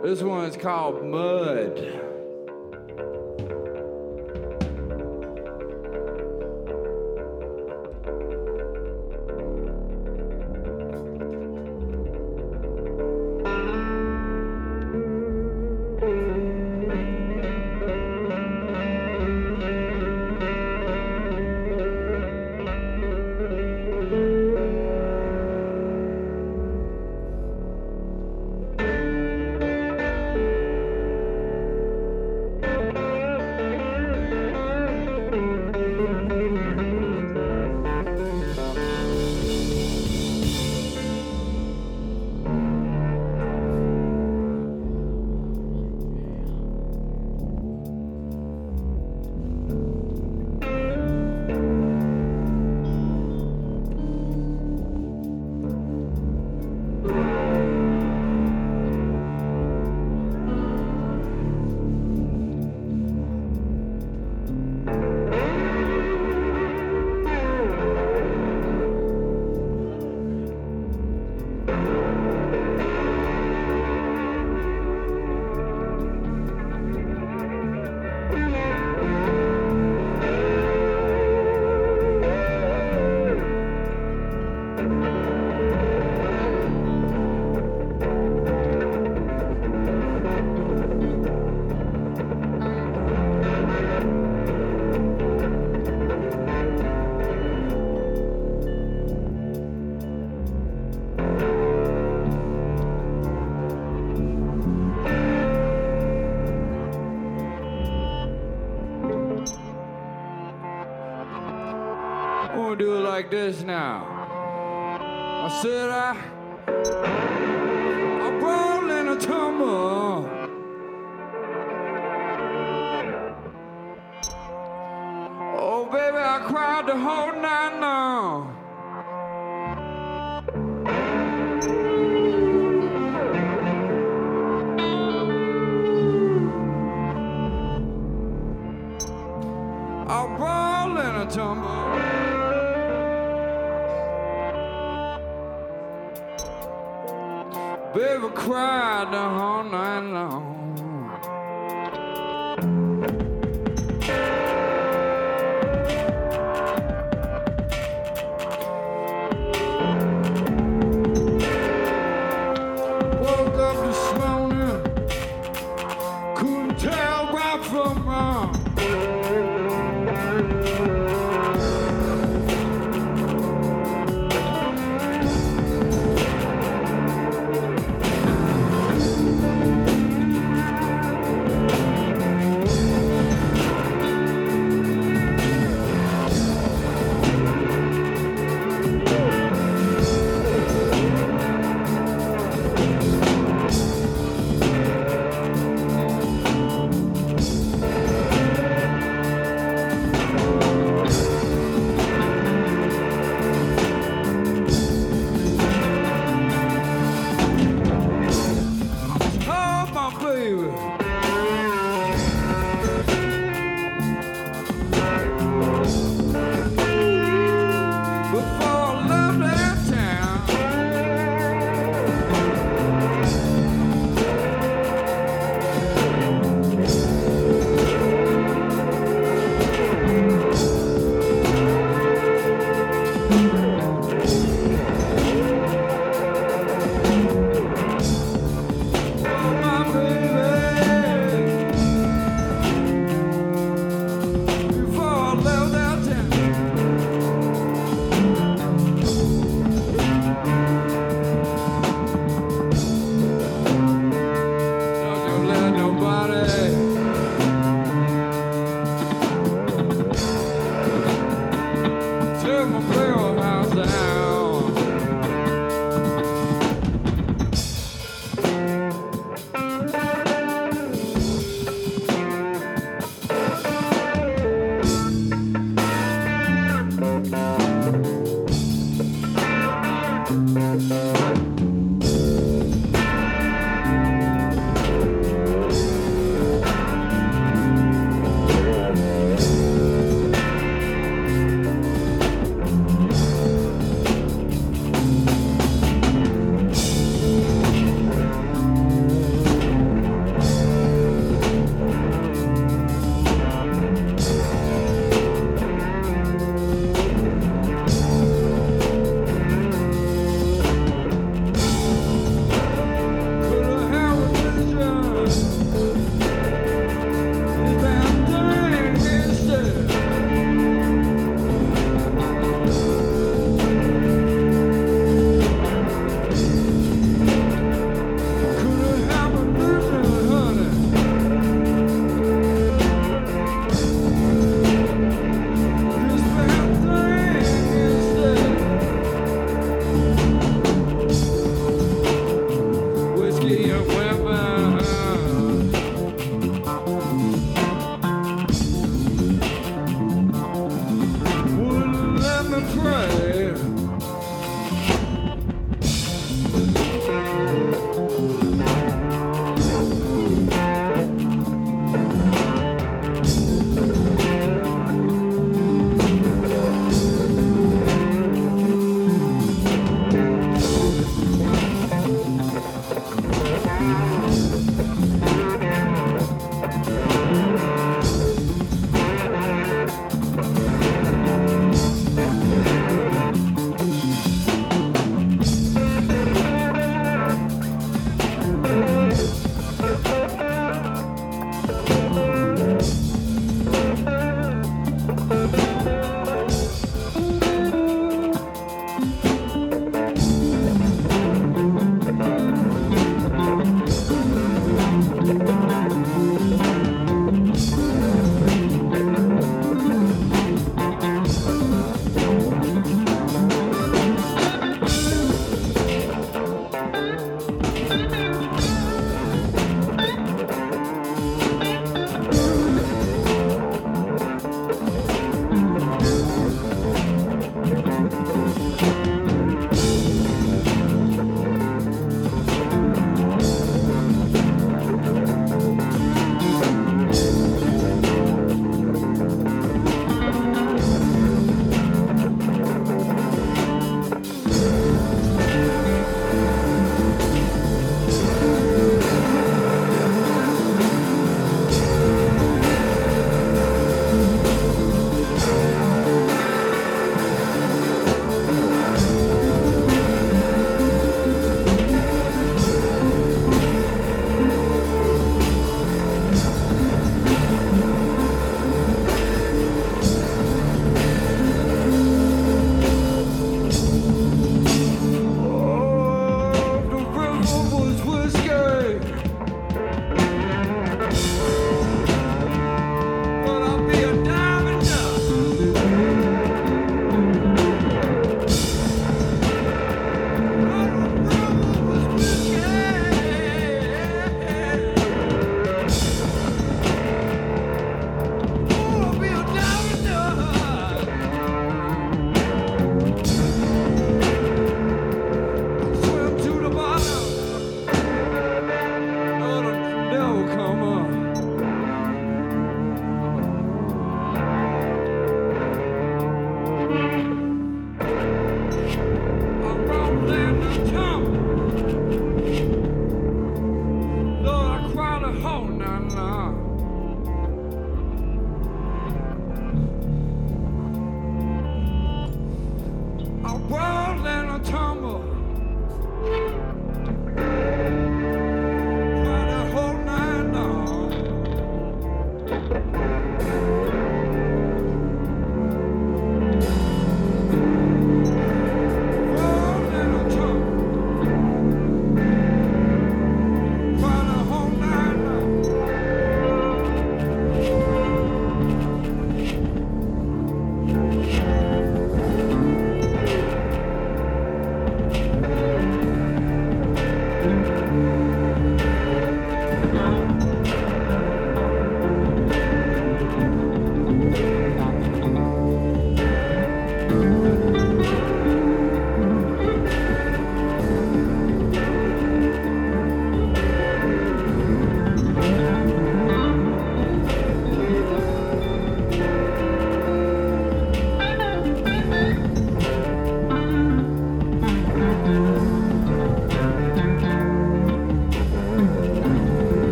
This one is called Mud. Do it like this now. I said I roll in a tumble. Oh baby, I cried the whole night long. I roll in a tumble. Baby cried the whole night long. Woke up this morning, couldn't tell right from wrong.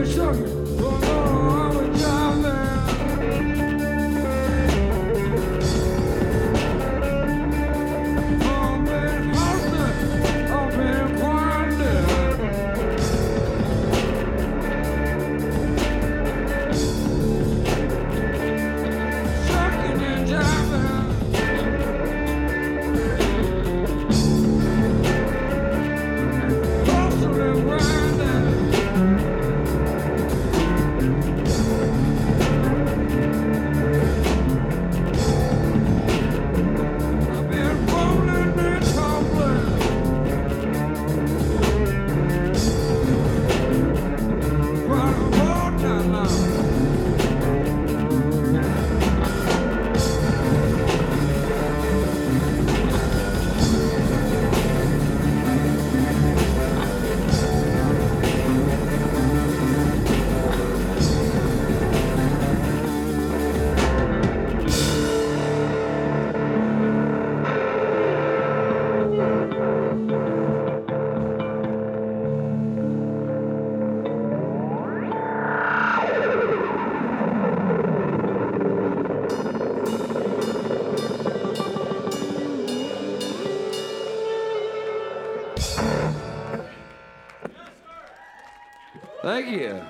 Thank you.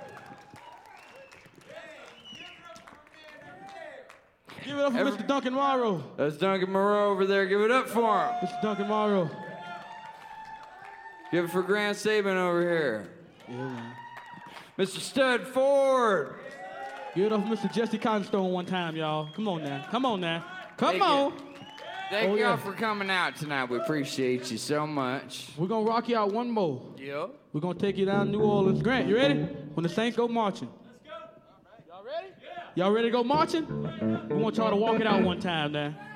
Give it up for Mr. Duncan Morrow. That's Duncan Moreau over there. Give it up for him. Mr. Duncan Morrow. Give it for Grant Saban over here. Yeah, man. Mr. Stud Ford. Give it up for Mr. Jesse Cottonstone one time, y'all. Come on now. Come on now. Come on. Thank y'all for coming out tonight. We appreciate you so much. We're going to rock you out one more. Yep. We're going to take you down to New Orleans. Grant, you ready? When the Saints go marching. Let's go. Y'all ready? Yeah. Y'all ready to go marching? We want y'all to walk it out one time now.